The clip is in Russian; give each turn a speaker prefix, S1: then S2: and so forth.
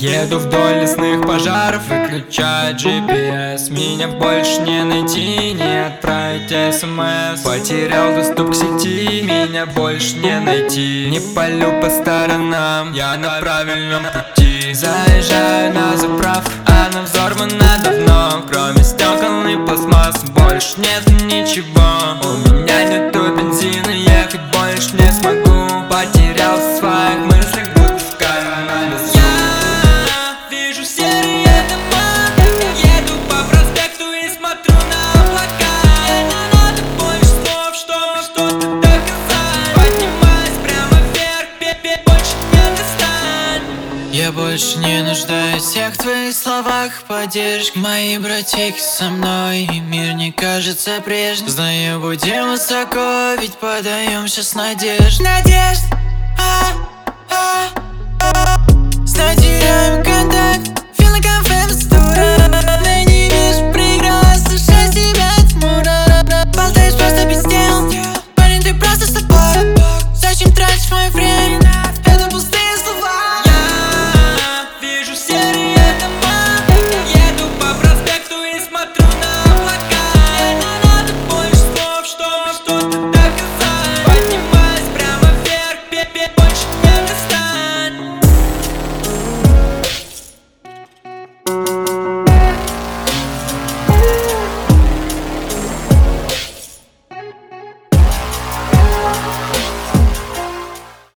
S1: Еду вдоль лесных пожаров, выключаю GPS. Меня больше не найти, не отправить СМС. Потерял доступ к сети, меня больше не найти. Не палю по сторонам, я на правильном пути. Заезжаю на заправку, она взорвана давно. Кроме стекол и пластмасс больше нет ничего. У меня нету бензина, ехать больше не смогу. Потерялся в своих мыслях, будто в кармане. Я вижу серые дома, еду по проспекту и смотрю на облака. Мне не надо больше слов, чтобы что-то доказать. Поднимаюсь прямо вверх, больше не достать.
S2: Я больше не нуждаюсь в всех твоих словах поддержки. Мои братики со мной, и мир не кажется прежним. Знаю, будем высоко, ведь подаемся с надежд. Надежд, знаю, теряем контакт, feel like I'm famous, но не вижу преград, слушай себя от мура. Болтаешь просто без дел, парень, ты просто с тобой. Зачем тратишь мое время? Это пустые слова.
S1: Вижу серые дома, еду по проспекту и смотрю на облака. Мне не надо больше слов, чтобы что-то доказать. Поднимаюсь прямо вверх, больше не достать.